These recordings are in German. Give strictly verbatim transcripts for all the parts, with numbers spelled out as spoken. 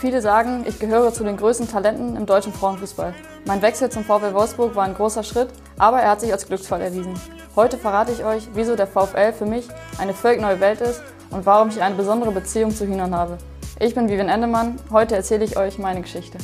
Viele sagen, ich gehöre zu den größten Talenten im deutschen Frauenfußball. Mein Wechsel zum VfL Wolfsburg war ein großer Schritt, aber er hat sich als Glücksfall erwiesen. Heute verrate ich euch, wieso der VfL für mich eine völlig neue Welt ist und warum ich eine besondere Beziehung zu Hühnern habe. Ich bin Vivian Endemann, heute erzähle ich euch meine Geschichte.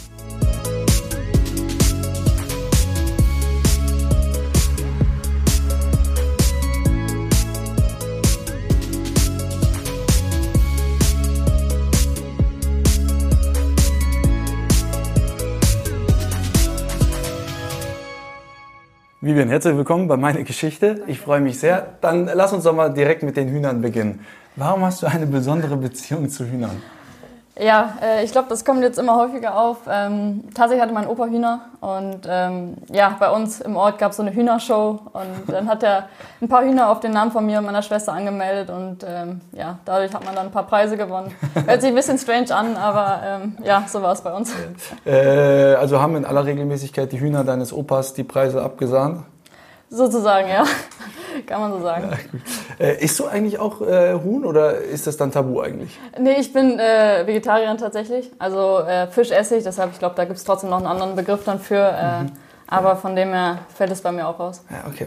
Vivian, herzlich willkommen bei meiner Geschichte. Ich freue mich sehr. Dann lass uns doch mal direkt mit den Hühnern beginnen. Warum hast du eine besondere Beziehung zu Hühnern? Ja, äh, ich glaube, das kommt jetzt immer häufiger auf. Ähm, tatsächlich hatte mein Opa Hühner und ähm, ja, bei uns im Ort gab es so eine Hühnershow und dann hat er ein paar Hühner auf den Namen von mir und meiner Schwester angemeldet und ähm, ja, dadurch hat man dann ein paar Preise gewonnen. Hört sich ein bisschen strange an, aber ähm, ja, so war es bei uns. Äh, also haben in aller Regelmäßigkeit die Hühner deines Opas die Preise abgesahnt? Sozusagen, ja. Kann man so sagen. Ja, gut. Äh, isst du eigentlich auch äh, Huhn oder ist das dann tabu eigentlich? Nee, ich bin äh, Vegetarierin tatsächlich. Also äh, Fisch esse ich, deshalb, ich glaube, da gibt es trotzdem noch einen anderen Begriff dann für. Äh, mhm. Aber von dem her fällt es bei mir auch raus. Ja, okay.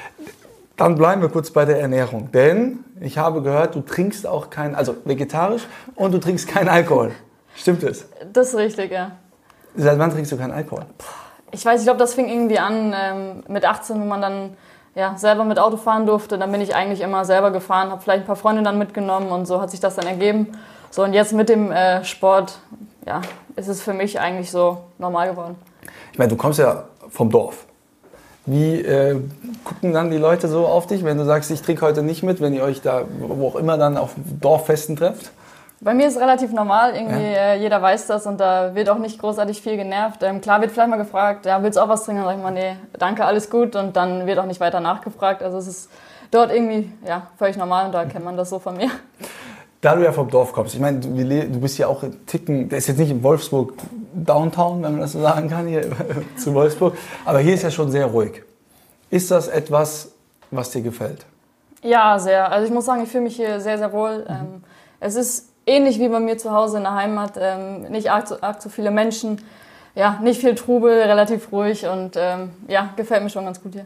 Dann bleiben wir kurz bei der Ernährung. Denn ich habe gehört, du trinkst auch kein, also vegetarisch und du trinkst keinen Alkohol. Stimmt das? Das ist richtig, ja. Seit wann trinkst du keinen Alkohol? Ich weiß, ich glaube, das fing irgendwie an ähm, mit achtzehn, wo man dann ja, selber mit Auto fahren durfte. Dann bin ich eigentlich immer selber gefahren, habe vielleicht ein paar Freunde dann mitgenommen und so hat sich das dann ergeben. So, und jetzt mit dem äh, Sport, ja, ist es für mich eigentlich so normal geworden. Ich meine, du kommst ja vom Dorf. Wie äh, gucken dann die Leute so auf dich, wenn du sagst, ich trinke heute nicht mit, wenn ihr euch da, wo auch immer, dann auf Dorffesten trefft? Bei mir ist es relativ normal, irgendwie ja. äh, jeder weiß das und da wird auch nicht großartig viel genervt. Ähm, klar wird vielleicht mal gefragt, ja, willst du auch was trinken? Dann sag ich mal, nee, danke, alles gut und dann wird auch nicht weiter nachgefragt. Also es ist dort irgendwie ja, völlig normal und da kennt man das so von mir. Da du ja vom Dorf kommst, ich meine, du, du bist ja auch ein Ticken, der ist jetzt nicht in Wolfsburg Downtown, wenn man das so sagen kann, hier zu Wolfsburg, aber hier ist ja schon sehr ruhig. Ist das etwas, was dir gefällt? Ja, sehr. Also ich muss sagen, ich fühle mich hier sehr, sehr wohl. Mhm. Ähm, es ist ähnlich wie bei mir zu Hause in der Heimat, ähm, nicht arg so, arg so viele Menschen, ja, nicht viel Trubel, relativ ruhig und ähm, ja, gefällt mir schon ganz gut hier.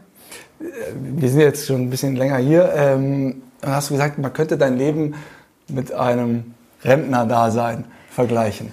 Wir sind jetzt schon ein bisschen länger hier. Ähm, dann hast du gesagt, man könnte dein Leben mit einem Rentner-Dasein vergleichen.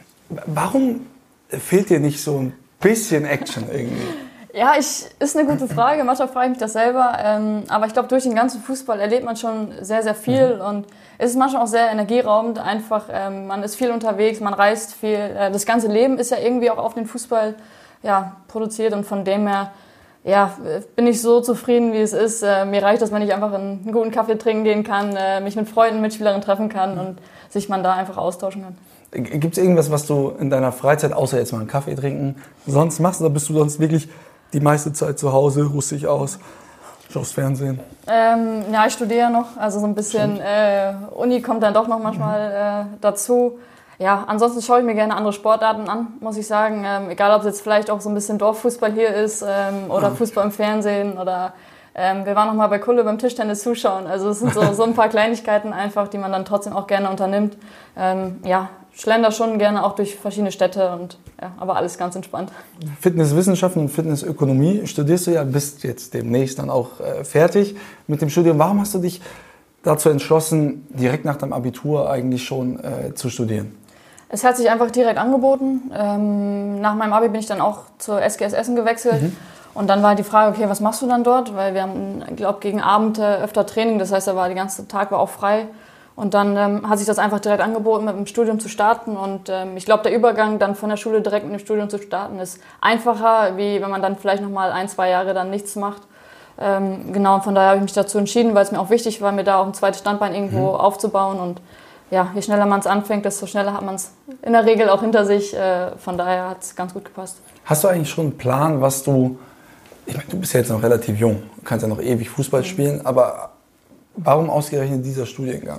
Warum fehlt dir nicht so ein bisschen Action irgendwie? Ja, ich, ist eine gute Frage. Manchmal frage ich mich das selber. Ähm, aber ich glaube, durch den ganzen Fußball erlebt man schon sehr, sehr viel. Mhm. Und es ist manchmal auch sehr energieraubend. Einfach, ähm, man ist viel unterwegs, man reist viel. Äh, das ganze Leben ist ja irgendwie auch auf den Fußball ja, produziert. Und von dem her ja, bin ich so zufrieden, wie es ist. Äh, mir reicht das, wenn ich einfach einen guten Kaffee trinken gehen kann, äh, mich mit Freunden, Mitspielerinnen treffen kann mhm. und sich man da einfach austauschen kann. Gibt es irgendwas, was du in deiner Freizeit, außer jetzt mal einen Kaffee trinken, sonst machst? Oder bist du sonst wirklich die meiste Zeit zu Hause, ruhst dich aus, schaust Fernsehen? Ähm, ja, ich studiere noch, also so ein bisschen äh, Uni kommt dann doch noch manchmal äh, dazu. Ja, ansonsten schaue ich mir gerne andere Sportarten an, muss ich sagen. Ähm, egal, ob es jetzt vielleicht auch so ein bisschen Dorffußball hier ist ähm, oder mhm. Fußball im Fernsehen oder ähm, wir waren noch mal bei Kulle beim Tischtennis zuschauen. Also es sind so, so ein paar Kleinigkeiten einfach, die man dann trotzdem auch gerne unternimmt. Ähm, ja, schlender schon gerne auch durch verschiedene Städte und ja, aber alles ganz entspannt. Fitnesswissenschaften und Fitnessökonomie studierst du ja, bist jetzt demnächst dann auch äh, fertig mit dem Studium. Warum hast du dich dazu entschlossen, direkt nach deinem Abitur eigentlich schon äh, zu studieren? Es hat sich einfach direkt angeboten. Ähm, nach meinem Abi bin ich dann auch zur S G S Essen gewechselt. Mhm. Und dann war die Frage, okay, was machst du dann dort? Weil wir haben, ich glaube, gegen Abend äh, öfter Training, das heißt, da war der ganze Tag war auch frei. Und dann ähm, hat sich das einfach direkt angeboten, mit dem Studium zu starten. Und ähm, ich glaube, der Übergang dann von der Schule direkt mit dem Studium zu starten, ist einfacher, wie wenn man dann vielleicht noch mal ein, zwei Jahre dann nichts macht. Ähm, genau, und von daher habe ich mich dazu entschieden, weil es mir auch wichtig war, mir da auch ein zweites Standbein irgendwo mhm. aufzubauen. Und ja, je schneller man es anfängt, desto schneller hat man es in der Regel auch hinter sich. Äh, von daher hat es ganz gut gepasst. Hast du eigentlich schon einen Plan, was du... Ich meine, du bist ja jetzt noch relativ jung, du kannst ja noch ewig Fußball mhm. spielen, aber warum ausgerechnet dieser Studiengang?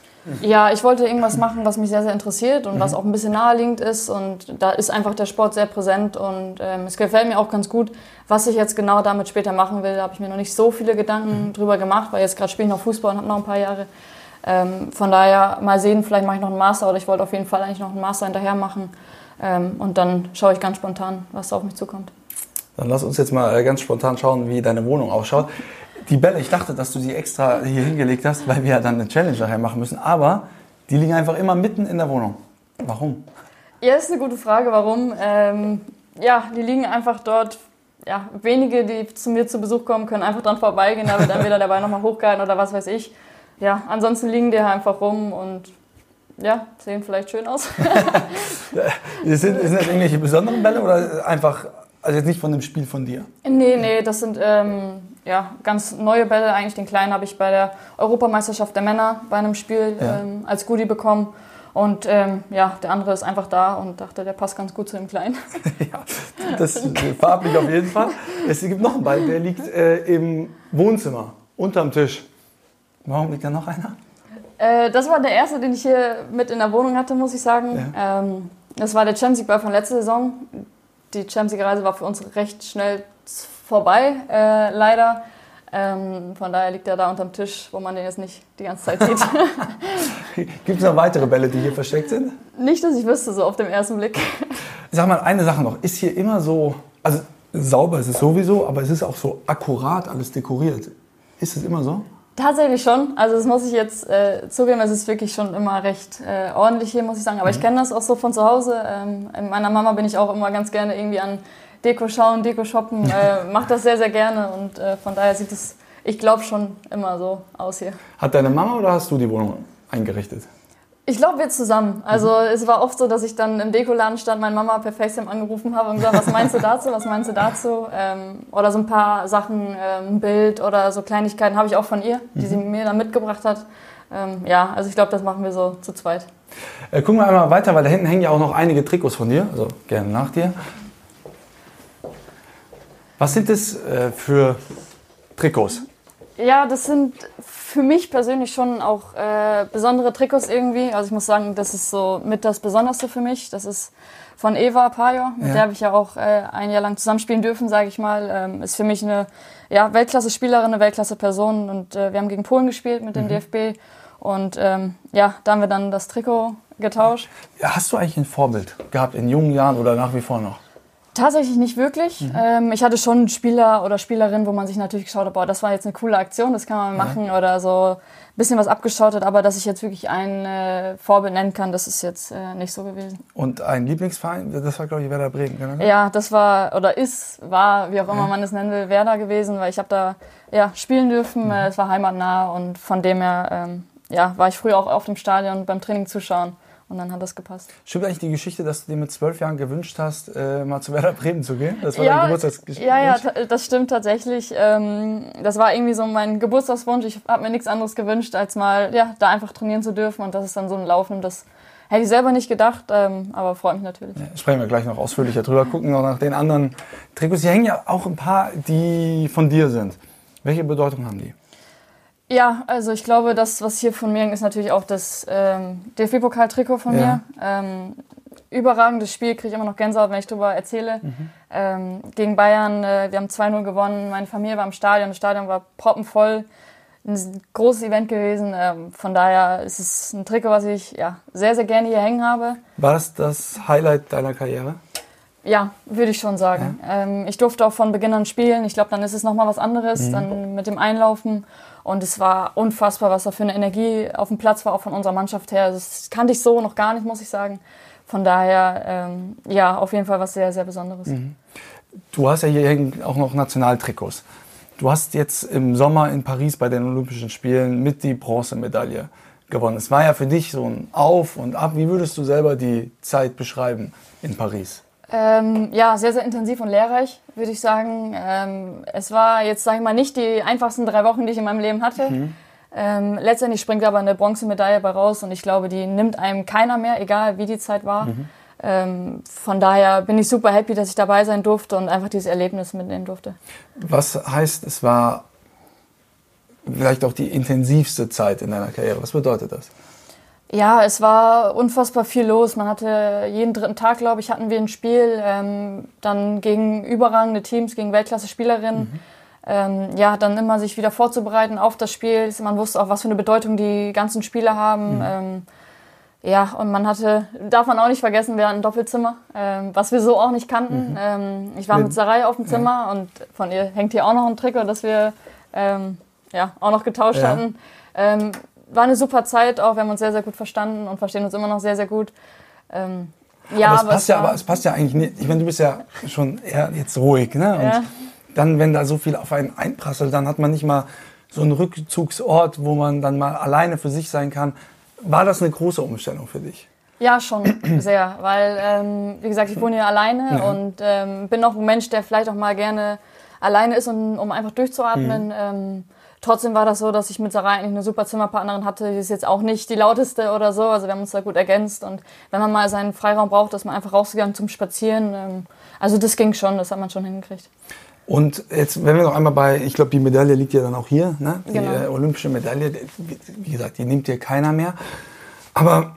Ja, ich wollte irgendwas machen, was mich sehr, sehr interessiert und mhm. was auch ein bisschen naheliegend ist. Und da ist einfach der Sport sehr präsent und ähm, es gefällt mir auch ganz gut. Was ich jetzt genau damit später machen will, da habe ich mir noch nicht so viele Gedanken mhm. drüber gemacht, weil jetzt gerade spiele ich noch Fußball und habe noch ein paar Jahre. Ähm, von daher mal sehen, vielleicht mache ich noch einen Master oder ich wollte auf jeden Fall eigentlich noch einen Master hinterher machen. Ähm, und dann schaue ich ganz spontan, was auf mich zukommt. Dann lass uns jetzt mal ganz spontan schauen, wie deine Wohnung ausschaut. Die Bälle, ich dachte, dass du sie extra hier hingelegt hast, weil wir ja dann eine Challenge nachher machen müssen. Aber die liegen einfach immer mitten in der Wohnung. Warum? Ja, das ist eine gute Frage, warum. Ähm, ja, die liegen einfach dort. Ja, wenige, die zu mir zu Besuch kommen, können einfach dran vorbeigehen. Da wird entweder der Ball nochmal hochgehalten oder was weiß ich. Ja, ansonsten liegen die einfach rum und ja, sehen vielleicht schön aus. sind, sind das irgendwelche besonderen Bälle oder einfach, also jetzt nicht von dem Spiel von dir? Nee, nee, das sind ähm, ja, ganz neue Bälle. Eigentlich den kleinen habe ich bei der Europameisterschaft der Männer bei einem Spiel ja. ähm, als Goodie bekommen. Und ähm, ja, der andere ist einfach da und dachte, der passt ganz gut zu dem Kleinen. Ja, das farblich auf jeden Fall. Es gibt noch einen Ball, der liegt äh, im Wohnzimmer, unterm Tisch. Warum liegt da noch einer? Äh, das war der erste, den ich hier mit in der Wohnung hatte, muss ich sagen. Ja. Ähm, das war der Champions League Ball von letzter Saison. Die Champions League Reise war für uns recht schnell vorbei, äh, leider. Ähm, von daher liegt er da unterm Tisch, wo man den jetzt nicht die ganze Zeit sieht. Gibt es noch weitere Bälle, die hier versteckt sind? Nicht, dass ich wüsste, so auf den ersten Blick. Sag mal, eine Sache noch. Ist hier immer so, also sauber ist es sowieso, aber es ist auch so akkurat alles dekoriert. Ist es immer so? Tatsächlich schon. Also das muss ich jetzt äh, zugeben, es ist wirklich schon immer recht äh, ordentlich hier, muss ich sagen. Aber mhm. ich kenne das auch so von zu Hause. Ähm, in meiner Mama bin ich auch immer ganz gerne irgendwie an Deko schauen, Deko shoppen, äh, mache das sehr, sehr gerne und äh, von daher sieht es, ich glaube, schon immer so aus hier. Hat deine Mama oder hast du die Wohnung eingerichtet? Ich glaube, wir zusammen. Also mhm. es war oft so, dass ich dann im Dekoladen stand, meine Mama per FaceTime angerufen habe und gesagt, was meinst du dazu, was meinst du dazu? Ähm, oder so ein paar Sachen, ähm, ein Bild oder so Kleinigkeiten habe ich auch von ihr, die mhm. sie mir dann mitgebracht hat. Ähm, ja, also ich glaube, das machen wir so zu zweit. Äh, gucken wir einmal weiter, weil da hinten hängen ja auch noch einige Trikots von dir, also gerne nach dir. Was sind das äh, für Trikots? Ja, das sind für mich persönlich schon auch äh, besondere Trikots irgendwie. Also ich muss sagen, das ist so mit das Besonderste für mich. Das ist von Eva Pajor, mit ja. der habe ich ja auch äh, ein Jahr lang zusammenspielen dürfen, sage ich mal. Ähm, ist für mich eine ja, Weltklasse-Spielerin, eine Weltklasse-Person. Und äh, wir haben gegen Polen gespielt mit dem mhm. D F B. Und ähm, ja, da haben wir dann das Trikot getauscht. Ja, hast du eigentlich ein Vorbild gehabt in jungen Jahren oder nach wie vor noch? Tatsächlich nicht wirklich. Mhm. Ähm, ich hatte schon Spieler oder Spielerinnen, wo man sich natürlich geschaut hat, boah, das war jetzt eine coole Aktion, das kann man machen ja. oder so ein bisschen was abgeschaut hat, aber dass ich jetzt wirklich ein äh, Vorbild nennen kann, das ist jetzt äh, nicht so gewesen. Und ein Lieblingsverein, das war glaube ich Werder Bremen, oder? Ja, das war oder ist, war, wie auch immer ja. man es nennen will, Werder gewesen, weil ich habe da ja, spielen dürfen, mhm. äh, es war heimatnah und von dem her ähm, ja, war ich früher auch auf dem Stadion beim Training zuschauen. Und dann hat das gepasst. Stimmt eigentlich die Geschichte, dass du dir mit zwölf Jahren gewünscht hast, äh, mal zu Werder Bremen zu gehen? Das war ja, dein Geburtstagsgeschichte. Ja, ja, das stimmt tatsächlich. Ähm, das war irgendwie so mein Geburtstagswunsch. Ich habe mir nichts anderes gewünscht, als mal ja, da einfach trainieren zu dürfen. Und das ist dann so ein Lauf. Und das hätte ich selber nicht gedacht, ähm, aber freut mich natürlich. Ja, sprechen wir gleich noch ausführlicher drüber. Gucken noch nach den anderen Trikots. Hier hängen ja auch ein paar, die von dir sind. Welche Bedeutung haben die? Ja, also ich glaube, das, was hier von mir hängt, ist natürlich auch das ähm, D F B-Pokal-Trikot von ja. mir. Ähm, überragendes Spiel, kriege ich immer noch Gänsehaut, wenn ich darüber erzähle. Mhm. Ähm, gegen Bayern, äh, wir haben zwei null gewonnen, meine Familie war im Stadion, das Stadion war proppenvoll. Ein großes Event gewesen, ähm, von daher ist es ein Trikot, was ich ja, sehr, sehr gerne hier hängen habe. War das das Highlight deiner Karriere? Ja, würde ich schon sagen. Ja. Ähm, ich durfte auch von Beginn an spielen. Ich glaube, dann ist es nochmal was anderes, mhm. dann mit dem Einlaufen. Und es war unfassbar, was da für eine Energie auf dem Platz war, auch von unserer Mannschaft her. Das kannte ich so noch gar nicht, muss ich sagen. Von daher, ähm, ja, auf jeden Fall was sehr, sehr Besonderes. Mhm. Du hast ja hier auch noch Nationaltrikots. Du hast jetzt im Sommer in Paris bei den Olympischen Spielen mit die Bronzemedaille gewonnen. Es war ja für dich so ein Auf und Ab. Wie würdest du selber die Zeit beschreiben in Paris? Ähm, ja, sehr, sehr intensiv und lehrreich, würde ich sagen. Ähm, es war jetzt, sage ich mal, nicht die einfachsten drei Wochen, die ich in meinem Leben hatte. Mhm. Ähm, letztendlich springt aber eine Bronzemedaille bei raus und ich glaube, die nimmt einem keiner mehr, egal wie die Zeit war. Mhm. Ähm, von daher bin ich super happy, dass ich dabei sein durfte und einfach dieses Erlebnis mitnehmen durfte. Was heißt, es war vielleicht auch die intensivste Zeit in deiner Karriere? Was bedeutet das? Ja, es war unfassbar viel los. Man hatte jeden dritten Tag, glaube ich, hatten wir ein Spiel, ähm, dann gegen überragende Teams, gegen Weltklasse-Spielerinnen. Mhm. ähm, ja, dann immer sich wieder vorzubereiten auf das Spiel. Man wusste auch, was für eine Bedeutung die ganzen Spiele haben. Mhm. Ähm, ja, und man hatte, darf man auch nicht vergessen, wir hatten ein Doppelzimmer, ähm, was wir so auch nicht kannten. Mhm. Ähm, ich war mit, mit Sarai auf dem Zimmer ja. und von ihr hängt hier auch noch ein Trikot, das wir ähm, ja, auch noch getauscht ja. hatten. Ähm, war eine super Zeit auch, wir haben uns sehr, sehr gut verstanden und verstehen uns immer noch sehr, sehr gut. Ähm, ja, aber, es aber, passt es ja, aber es passt ja eigentlich nicht. Ich meine, du bist ja schon eher jetzt ruhig, ne? Und ja. dann, wenn da so viel auf einen einprasselt, dann hat man nicht mal so einen Rückzugsort, wo man dann mal alleine für sich sein kann. War das eine große Umstellung für dich? Ja, schon sehr, weil, ähm, wie gesagt, ich wohne hier alleine ja. und ähm, bin auch ein Mensch, der vielleicht auch mal gerne alleine ist, um, um einfach durchzuatmen. Mhm. Ähm, trotzdem war das so, dass ich mit Sarai eigentlich eine super Zimmerpartnerin hatte. Die ist jetzt auch nicht die lauteste oder so, also wir haben uns da gut ergänzt. Und wenn man mal seinen Freiraum braucht, ist man einfach rausgegangen zum Spazieren. Ähm, also das ging schon, das hat man schon hingekriegt. Und jetzt, wenn wir noch einmal bei, ich glaube, die Medaille liegt ja dann auch hier, ne? Die genau. äh, olympische Medaille, wie gesagt, die nimmt dir keiner mehr. Aber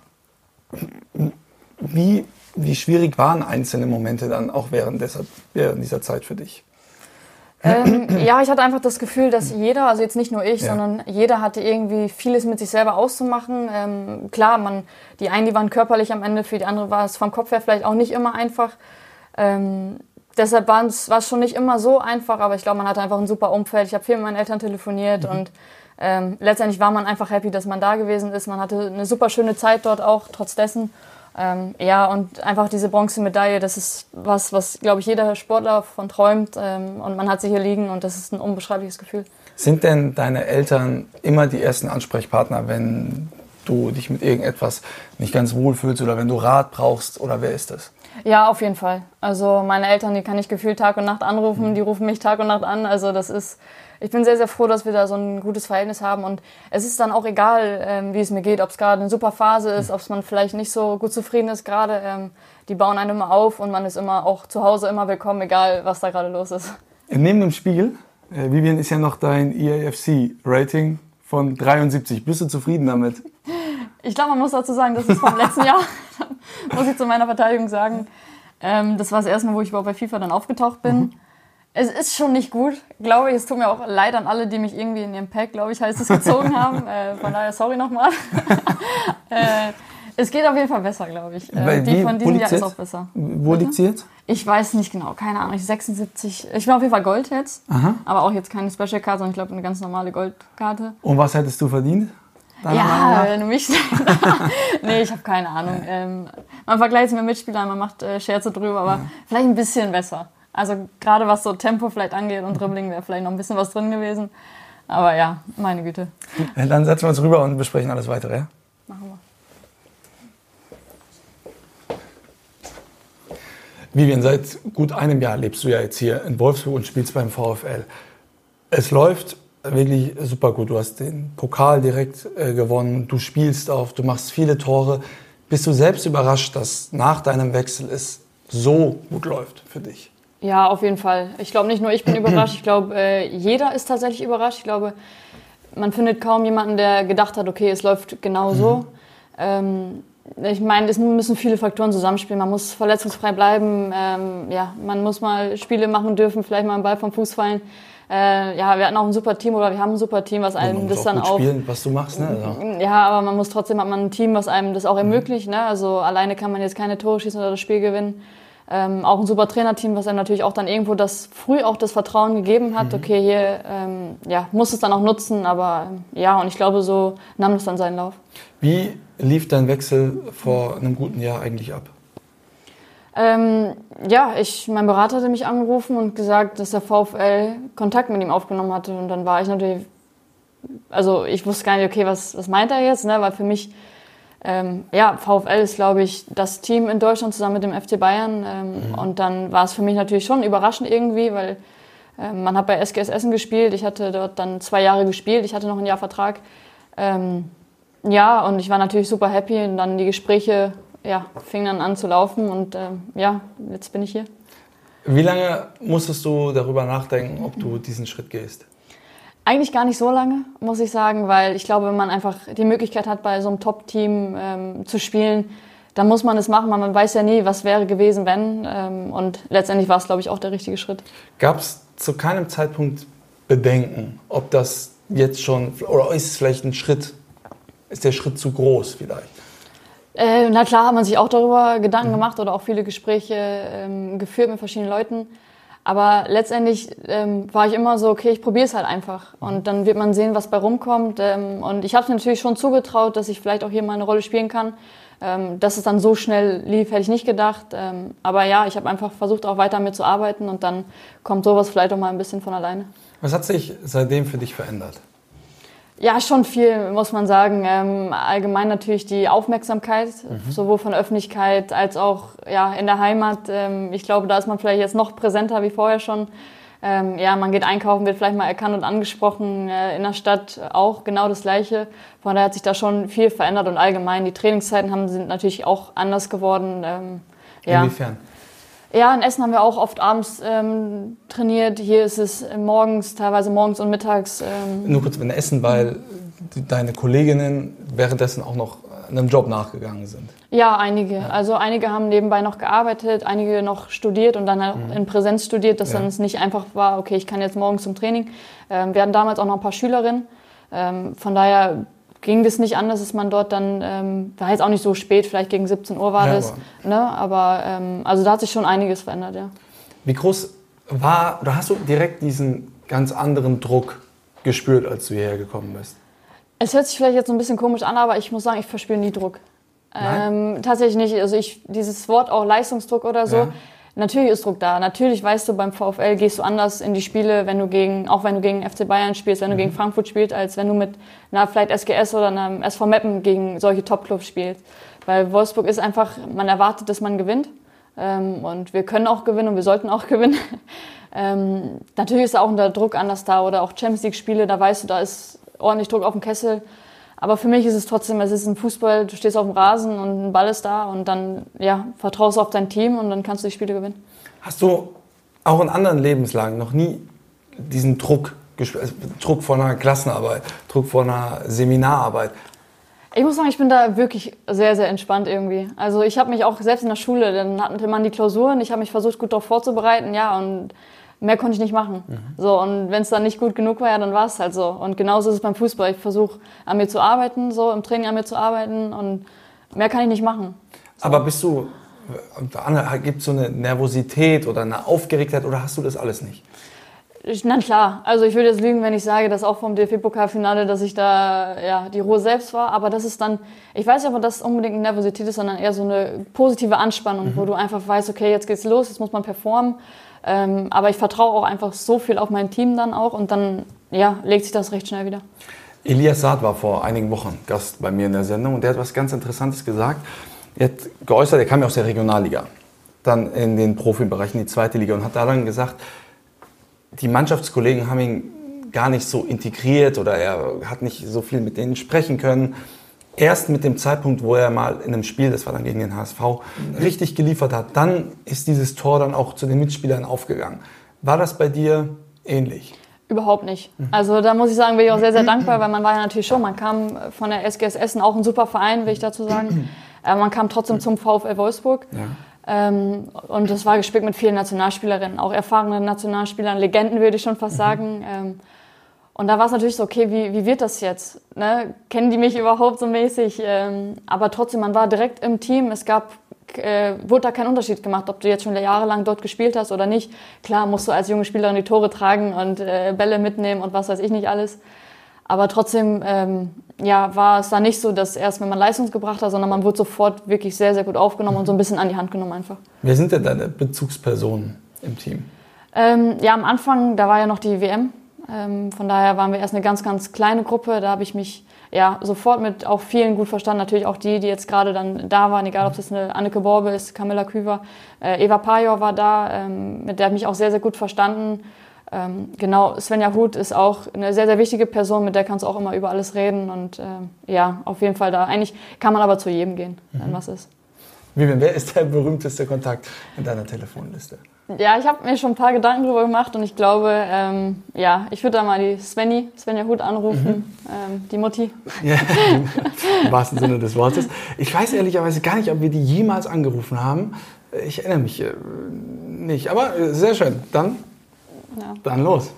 wie, wie schwierig waren einzelne Momente dann auch während, deshalb, während dieser Zeit für dich? Ähm, ja, ich hatte einfach das Gefühl, dass jeder, also jetzt nicht nur ich, ja. sondern jeder hatte irgendwie vieles mit sich selber auszumachen. Ähm, klar, man, die einen, die waren körperlich am Ende, für die andere war es vom Kopf her vielleicht auch nicht immer einfach. Ähm, deshalb war es schon nicht immer so einfach, aber ich glaube, man hatte einfach ein super Umfeld. Ich habe viel mit meinen Eltern telefoniert mhm. und ähm, letztendlich war man einfach happy, dass man da gewesen ist. Man hatte eine super schöne Zeit dort auch, trotz dessen. Ähm, ja, und einfach diese Bronzemedaille, das ist was, was, glaube ich, jeder Sportler von träumt. Ähm, und man hat sie hier liegen und das ist ein unbeschreibliches Gefühl. Sind denn deine Eltern immer die ersten Ansprechpartner, wenn du dich mit irgendetwas nicht ganz wohl fühlst oder wenn du Rat brauchst? Oder wer ist das? Ja, auf jeden Fall. Also meine Eltern, die kann ich gefühlt Tag und Nacht anrufen. Mhm. Die rufen mich Tag und Nacht an. Also das ist... Ich bin sehr, sehr froh, dass wir da so ein gutes Verhältnis haben und es ist dann auch egal, ähm, wie es mir geht, ob es gerade eine super Phase ist, ob man vielleicht nicht so gut zufrieden ist gerade. Ähm, die bauen einen immer auf und man ist immer auch zu Hause immer willkommen, egal was da gerade los ist. Neben dem Spiegel, äh, Vivian, ist ja noch dein E A F C-Rating von dreiundsiebzig. Bist du zufrieden damit? Ich glaube, man muss dazu sagen, das ist vom letzten Jahr, muss ich zu meiner Verteidigung sagen. Ähm, das war das erste Mal, wo ich überhaupt bei FIFA dann aufgetaucht bin. Mhm. Es ist schon nicht gut, glaube ich. Es tut mir auch leid an alle, die mich irgendwie in ihrem Pack, glaube ich, heißt es, gezogen haben. Äh, von daher, sorry nochmal. äh, es geht auf jeden Fall besser, glaube ich. Äh, die von diesem Jahr ist auch besser. Wo liegt sie jetzt? Ich weiß nicht genau, keine Ahnung. sechsundsiebzig. Ich bin auf jeden Fall Gold jetzt. Aha. Aber auch jetzt keine Special Card, sondern ich glaube eine ganz normale Goldkarte. Und was hättest du verdient? Ja, wenn du mich... nee, ich habe keine Ahnung. Ähm, man vergleicht es mit Mitspielern, man macht äh, Scherze drüber, aber ja. vielleicht ein bisschen besser. Also gerade was so Tempo vielleicht angeht und Dribbling wäre vielleicht noch ein bisschen was drin gewesen. Aber ja, meine Güte. Dann setzen wir uns rüber und besprechen alles weitere, ja? Machen wir. Vivian, seit gut einem Jahr lebst du ja jetzt hier in Wolfsburg und spielst beim VfL. Es läuft wirklich super gut. Du hast den Pokal direkt äh, gewonnen, du spielst auf, du machst viele Tore. Bist du selbst überrascht, dass nach deinem Wechsel es so gut läuft für dich? Ja, auf jeden Fall. Ich glaube, nicht nur ich bin überrascht, ich glaube, äh, jeder ist tatsächlich überrascht. Ich glaube, man findet kaum jemanden, der gedacht hat, okay, es läuft genau so. Mhm. Ähm, ich meine, es müssen viele Faktoren zusammenspielen. Man muss verletzungsfrei bleiben, ähm, ja, man muss mal Spiele machen dürfen, vielleicht mal einen Ball vom Fuß fallen. Äh, ja, wir hatten auch ein super Team oder wir haben ein super Team, was einem man das muss dann auch gut auch... spielen, was du machst, ne? Also. Ja, aber man muss trotzdem, hat man ein Team, was einem das auch ermöglicht, ne? Also alleine kann man jetzt keine Tore schießen oder das Spiel gewinnen. Ähm, auch ein super Trainerteam, was einem natürlich auch dann irgendwo das früh auch das Vertrauen gegeben hat. Mhm. Okay, hier ähm, ja, muss es dann auch nutzen, aber ähm, ja, und ich glaube, so nahm es dann seinen Lauf. Wie lief dein Wechsel vor einem guten Jahr eigentlich ab? Ähm, ja, ich, mein Berater hatte mich angerufen und gesagt, dass der VfL Kontakt mit ihm aufgenommen hatte und dann war ich natürlich, also ich wusste gar nicht, okay, was, was meint er jetzt, ne, weil für mich Ähm, ja, VfL ist, glaube ich, das Team in Deutschland zusammen mit dem F C Bayern. Ähm, mhm. Und dann war es für mich natürlich schon überraschend irgendwie, weil ähm, man hat bei S G S Essen gespielt. Ich hatte dort dann zwei Jahre gespielt. Ich hatte noch ein Jahr Vertrag. Ähm, ja, und ich war natürlich super happy. Und dann die Gespräche ja, fingen dann an zu laufen. Und ähm, ja, jetzt bin ich hier. Wie lange musstest du darüber nachdenken, ob du diesen Schritt gehst? Eigentlich gar nicht so lange, muss ich sagen, weil ich glaube, wenn man einfach die Möglichkeit hat, bei so einem Top-Team ähm, zu spielen, dann muss man es machen. Man weiß ja nie, was wäre gewesen, wenn. Ähm, und letztendlich war es, glaube ich, auch der richtige Schritt. Gab es zu keinem Zeitpunkt Bedenken, ob das jetzt schon, oder ist es vielleicht ein Schritt, ist der Schritt zu groß vielleicht? Äh, na klar, hat man sich auch darüber Gedanken mhm. gemacht oder auch viele Gespräche ähm, geführt mit verschiedenen Leuten. Aber letztendlich ähm, war ich immer so, okay, ich probiere es halt einfach. Und dann wird man sehen, was bei rumkommt. Ähm, und ich habe es mir natürlich schon zugetraut, dass ich vielleicht auch hier mal eine Rolle spielen kann. Ähm, dass es dann so schnell lief, hätte ich nicht gedacht. Ähm, aber ja, ich habe einfach versucht, auch weiter mitzuarbeiten. Und dann kommt sowas vielleicht auch mal ein bisschen von alleine. Was hat sich seitdem für dich verändert? Ja, schon viel, muss man sagen. Ähm, allgemein natürlich die Aufmerksamkeit, mhm. sowohl von der Öffentlichkeit als auch ja, in der Heimat. Ähm, ich glaube, da ist man vielleicht jetzt noch präsenter wie vorher schon. Ähm, ja, man geht einkaufen, wird vielleicht mal erkannt und angesprochen. Äh, in der Stadt auch genau das Gleiche. Von daher hat sich da schon viel verändert und allgemein die Trainingszeiten haben, sind natürlich auch anders geworden. Ähm, ja. Inwiefern? Ja, in Essen haben wir auch oft abends ähm, trainiert. Hier ist es morgens, teilweise morgens und mittags. Ähm Nur kurz in Essen, weil deine Kolleginnen währenddessen auch noch einem Job nachgegangen sind. Ja, einige. Ja. Also einige haben nebenbei noch gearbeitet, einige noch studiert und dann auch mhm. in Präsenz studiert, dass ja. dann es nicht einfach war, okay, ich kann jetzt morgens zum Training. Ähm, wir hatten damals auch noch ein paar Schülerinnen. Ähm, von daher ging das nicht anders, dass man dort dann, ähm, war jetzt auch nicht so spät, vielleicht gegen siebzehn Uhr war ja, das, aber, ne? aber ähm, also da hat sich schon einiges verändert, ja. Wie groß war, oder hast du direkt diesen ganz anderen Druck gespürt, als du hierher gekommen bist? Es hört sich vielleicht jetzt so ein bisschen komisch an, aber ich muss sagen, ich verspüre nie Druck. Ähm, tatsächlich nicht, also ich, dieses Wort auch Leistungsdruck oder so, ja. Natürlich ist Druck da. Natürlich weißt du, beim VfL gehst du anders in die Spiele, wenn du gegen, auch wenn du gegen F C Bayern spielst, wenn du mhm. gegen Frankfurt spielst, als wenn du mit einer vielleicht S G S oder einem S V Meppen gegen solche Top-Clubs spielst. Weil Wolfsburg ist einfach, man erwartet, dass man gewinnt. Ähm, und wir können auch gewinnen und wir sollten auch gewinnen. ähm, natürlich ist auch der Druck anders da oder auch Champions League-Spiele, da weißt du, da ist ordentlich Druck auf dem Kessel. Aber für mich ist es trotzdem, es ist ein Fußball, du stehst auf dem Rasen und ein Ball ist da und dann ja, vertraust du auf dein Team und dann kannst du die Spiele gewinnen. Hast du auch in anderen Lebenslagen noch nie diesen Druck, Druck vor einer Klassenarbeit, Druck vor einer Seminararbeit? Ich muss sagen, ich bin da wirklich sehr, sehr entspannt irgendwie. Also ich habe mich auch selbst in der Schule, dann hatte man die Klausuren, ich habe mich versucht, gut darauf vorzubereiten, ja, und mehr konnte ich nicht machen. Mhm. So, und wenn es dann nicht gut genug war, ja, dann war es halt so. Und genauso ist es beim Fußball. Ich versuche, an mir zu arbeiten, so im Training an mir zu arbeiten und mehr kann ich nicht machen. So. Aber bist du, gibt es so eine Nervosität oder eine Aufgeregtheit oder hast du das alles nicht? Na klar, also ich würde jetzt lügen, wenn ich sage, dass auch vom D F B-Pokalfinale, dass ich da ja, die Ruhe selbst war. Aber das ist dann, ich weiß nicht, ob das unbedingt eine Nervosität ist, sondern eher so eine positive Anspannung, mhm. wo du einfach weißt, okay, jetzt geht's los, jetzt muss man performen. Ähm, aber ich vertraue auch einfach so viel auf mein Team dann auch und dann ja, legt sich das recht schnell wieder. Elias Saad war vor einigen Wochen Gast bei mir in der Sendung und der hat was ganz Interessantes gesagt. Er hat geäußert, er kam ja aus der Regionalliga, dann in den Profibereich, in die zweite Liga und hat da dann gesagt, die Mannschaftskollegen haben ihn gar nicht so integriert oder er hat nicht so viel mit denen sprechen können. Erst mit dem Zeitpunkt, wo er mal in einem Spiel, das war dann gegen den H S V, richtig geliefert hat, dann ist dieses Tor dann auch zu den Mitspielern aufgegangen. War das bei dir ähnlich? Überhaupt nicht. Also da muss ich sagen, bin ich auch sehr, sehr dankbar, weil man war ja natürlich schon, man kam von der S G S Essen, auch ein super Verein, will ich dazu sagen. Aber man kam trotzdem zum VfL Wolfsburg. Ja. Ähm, und das war gespickt mit vielen Nationalspielerinnen, auch erfahrenen Nationalspielern, Legenden würde ich schon fast sagen. Ähm, und da war es natürlich so, okay, wie, wie wird das jetzt? Ne? Kennen die mich überhaupt so mäßig? Ähm, aber trotzdem, man war direkt im Team. Es gab, äh, wurde da kein Unterschied gemacht, ob du jetzt schon jahrelang dort gespielt hast oder nicht. Klar, musst du als junge Spielerin die Tore tragen und äh, Bälle mitnehmen und was weiß ich nicht alles. Aber trotzdem ähm, ja, war es da nicht so, dass erst, wenn man Leistung gebracht hat, sondern man wurde sofort wirklich sehr, sehr gut aufgenommen und so ein bisschen an die Hand genommen einfach. Wer sind denn deine Bezugspersonen im Team? Ähm, ja, am Anfang, da war ja noch die W M. Ähm, von daher waren wir erst eine ganz, ganz kleine Gruppe. Da habe ich mich ja sofort mit auch vielen gut verstanden. Natürlich auch die, die jetzt gerade dann da waren, egal ob das eine Anneke Borbe ist, Camilla Küver, äh, Eva Pajor war da, ähm, mit der habe ich mich auch sehr, sehr gut verstanden. Ähm, genau, Svenja Huth ist auch eine sehr, sehr wichtige Person, mit der kannst du auch immer über alles reden und ähm, ja, auf jeden Fall da. Eigentlich kann man aber zu jedem gehen, mhm. wenn was ist. Vivian, wer ist dein berühmtester Kontakt in deiner Telefonliste? Ja, ich habe mir schon ein paar Gedanken darüber gemacht und ich glaube, ähm, ja, ich würde da mal die Svenny, Svenja Huth anrufen, mhm. ähm, die Mutti. Ja, im wahrsten Sinne des Wortes. Ich weiß ehrlicherweise gar nicht, ob wir die jemals angerufen haben. Ich erinnere mich äh, nicht, aber äh, sehr schön. Dann, ja. dann los.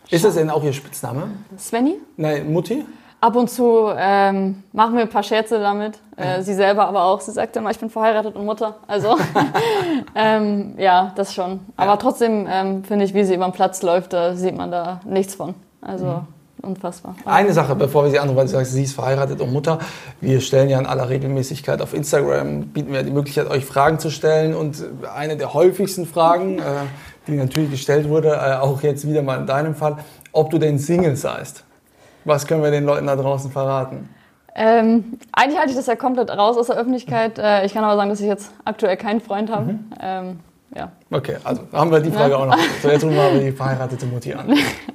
Ist das denn auch Ihr Spitzname? Svenny? Nein, Mutti? Ab und zu ähm, machen wir ein paar Scherze damit. Äh, sie selber aber auch. Sie sagt immer, ich bin verheiratet und Mutter. Also ähm, ja, das schon. Aber ja. trotzdem ähm, finde ich, wie sie über den Platz läuft, da sieht man da nichts von. Also mhm. unfassbar. Eine Sache, bevor wir Sie anrufen, weil Sie sagen, sie ist verheiratet und Mutter. Wir stellen ja in aller Regelmäßigkeit auf Instagram, bieten wir die Möglichkeit, euch Fragen zu stellen. Und eine der häufigsten Fragen, äh, die natürlich gestellt wurde, äh, auch jetzt wieder mal in deinem Fall, ob du denn Single seist. Was können wir den Leuten da draußen verraten? Ähm, eigentlich halte ich das ja komplett raus aus der Öffentlichkeit. Äh, ich kann aber sagen, dass ich jetzt aktuell keinen Freund habe. Mhm. Ähm, ja. Okay, also haben wir die Frage ja. auch noch. So, jetzt rufen wir aber die verheiratete Mutti an.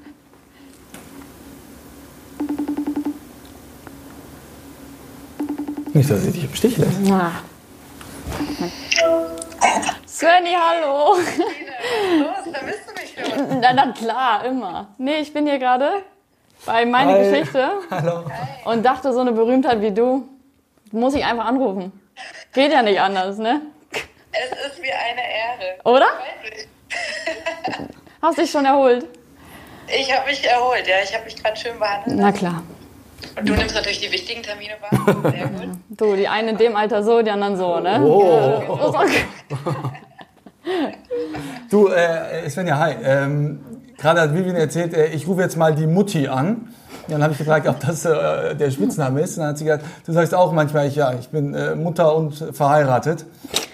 Nicht, dass sie dich im Stich lässt. Na. Svenny, hallo. Los, vermisst du mich schon? Na, na klar, immer. Nee, ich bin hier gerade bei meiner Hi. Geschichte. Hallo. Und dachte, so eine Berühmtheit wie du, muss ich einfach anrufen. Geht ja nicht anders, ne? Es ist mir eine Ehre. Oder? Wirklich. Hast dich schon erholt? Ich habe mich erholt, ja. Ich habe mich gerade schön behandelt. Na klar. Und du nimmst natürlich die wichtigen Termine wahr. Sehr gut. Du, die einen in dem Alter so, die anderen so, ne? Oh. Ja, okay. Du, äh, Svenja, hi. Ähm, Gerade hat Vivian erzählt, äh, ich rufe jetzt mal die Mutti an. Dann habe ich gefragt, ob das äh, der Spitzname ist. Und dann hat sie gesagt, du sagst auch manchmal, ich, ja, ich bin äh, Mutter und verheiratet.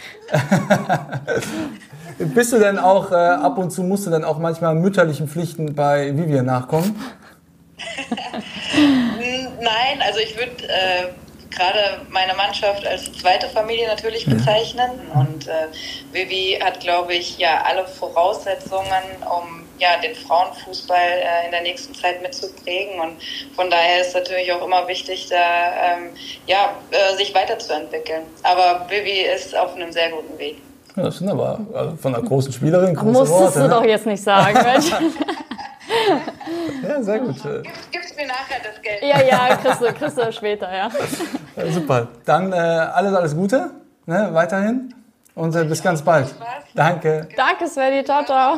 Bist du denn auch, äh, ab und zu musst du dann auch manchmal mütterlichen Pflichten bei Vivian nachkommen? Nein, also ich würde äh, gerade meine Mannschaft als zweite Familie natürlich bezeichnen. Und äh, Vivi hat, glaube ich, ja alle Voraussetzungen, um ja, den Frauenfußball äh, in der nächsten Zeit mitzuprägen. Und von daher ist natürlich auch immer wichtig, da ähm, ja, äh, sich weiterzuentwickeln. Aber Vivi ist auf einem sehr guten Weg. Ja, das sind aber also von einer großen Spielerin große Musstest Worte, du ne? doch jetzt nicht sagen, Mensch. Ja, sehr gut. Gib, gibst mir nachher das Geld. Ja, ja, kriegst du, kriegst du später, ja. Ja, super. Dann äh, alles, alles Gute, ne, weiterhin und äh, bis ganz bald. Danke. Danke, Svenny. Ciao, ciao.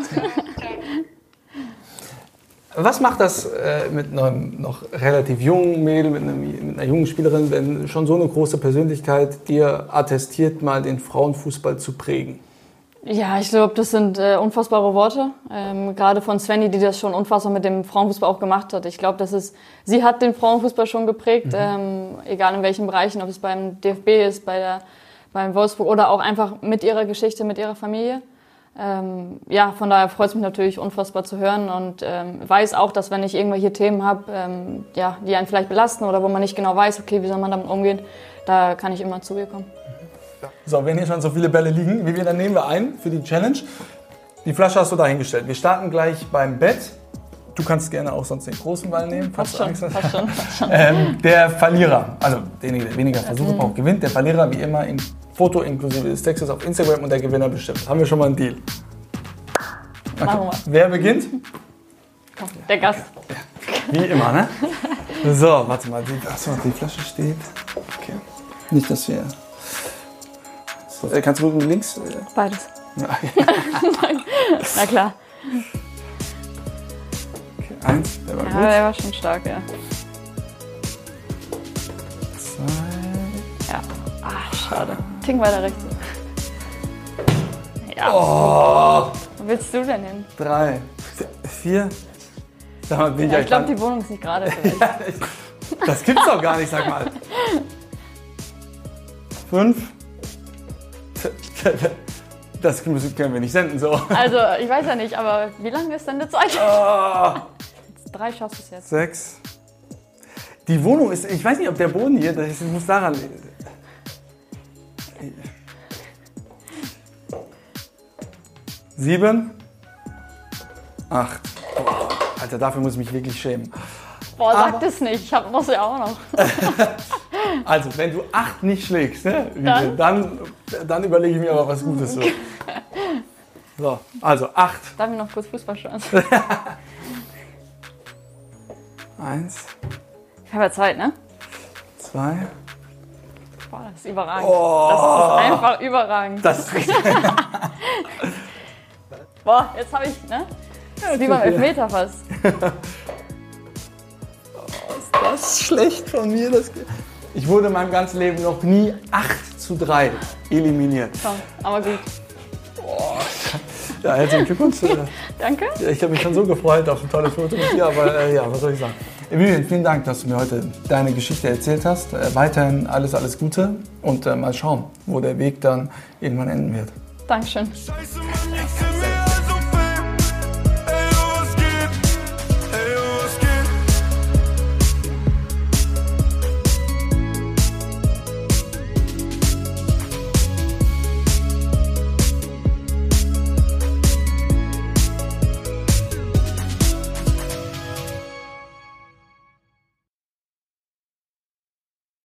Was macht das äh, mit einem noch relativ jungen Mädel, mit, einem, mit einer jungen Spielerin, wenn schon so eine große Persönlichkeit dir attestiert, mal den Frauenfußball zu prägen? Ja, ich glaube, das sind äh, unfassbare Worte. Ähm, gerade von Svenny, die das schon unfassbar mit dem Frauenfußball auch gemacht hat. Ich glaube, das ist, sie hat den Frauenfußball schon geprägt, mhm. ähm, egal in welchen Bereichen, ob es beim D F B ist, bei der, beim Wolfsburg oder auch einfach mit ihrer Geschichte, mit ihrer Familie. Ähm, ja, von daher freut es mich natürlich unfassbar zu hören und ähm, weiß auch, dass wenn ich irgendwelche Themen habe, ähm, ja, die einen vielleicht belasten oder wo man nicht genau weiß, okay, wie soll man damit umgehen, da kann ich immer zu ihr kommen. So, wenn hier schon so viele Bälle liegen, wie wir, dann nehmen wir ein für die Challenge. Die Flasche hast du dahingestellt. Wir starten gleich beim Bett. Du kannst gerne auch sonst den großen Ball nehmen. Passt schon, passt schon, passt schon. ähm, der Verlierer, also derjenige, der weniger Versuche braucht, gewinnt. Der Verlierer wie immer in Foto inklusive des Textes auf Instagram und der Gewinner bestimmt. Haben wir schon mal einen Deal? Okay. Machen wir. Wer beginnt? Der Gast. Ja. Wie immer, ne? So, warte mal. Die, achso, die Flasche steht. Okay. Nicht, dass wir... So, äh, kannst du mit links? Äh? Beides. Ja. Na klar. Okay, eins, der war Ja, gut. der war schon stark, ja. Zwei. Ja. Ah, schade. Tick weiter rechts. Ja. Oh, Wo willst du denn hin? drei. Vier. Sag mal, bin ich Ja, ja ich glaube, dran? die Wohnung ist nicht gerade für dich. Das gibt's doch gar nicht, sag mal. Fünf. Das können wir nicht senden, so. Also, ich weiß ja nicht, aber wie lange ist denn die Zeit? Oh. Drei schaffst du es jetzt. Sechs. Die Wohnung ist, ich weiß nicht, ob der Boden hier, das muss daran liegen. Sieben. Acht. Boah, Alter, dafür muss ich mich wirklich schämen. Boah, sag Aber- das nicht, ich hab, muss ja auch noch. Also, wenn du acht nicht schlägst, ne, Dann? dann, dann überlege ich mir aber was Gutes. So, so also acht. Darf ich noch kurz Fußball schauen? Eins, Ich habe ja Zeit, ne? zwei. Boah, das ist überragend. Oh. Das ist einfach überragend. Das ist Boah, jetzt habe ich, ne? Das ist wie beim Elfmeter fast. Oh, ist das schlecht von mir. Das ich wurde in meinem ganzen Leben noch nie acht zu drei eliminiert. Komm, aber gut. Oh, ja, herzlichen Glückwunsch. Danke. Ich habe mich schon so gefreut auf ein tolles Foto mit dir, aber äh, ja, was soll ich sagen. Vivian, vielen Dank, dass du mir heute deine Geschichte erzählt hast. Äh, weiterhin alles, alles Gute und äh, mal schauen, wo der Weg dann irgendwann enden wird. Dankeschön. Scheiße,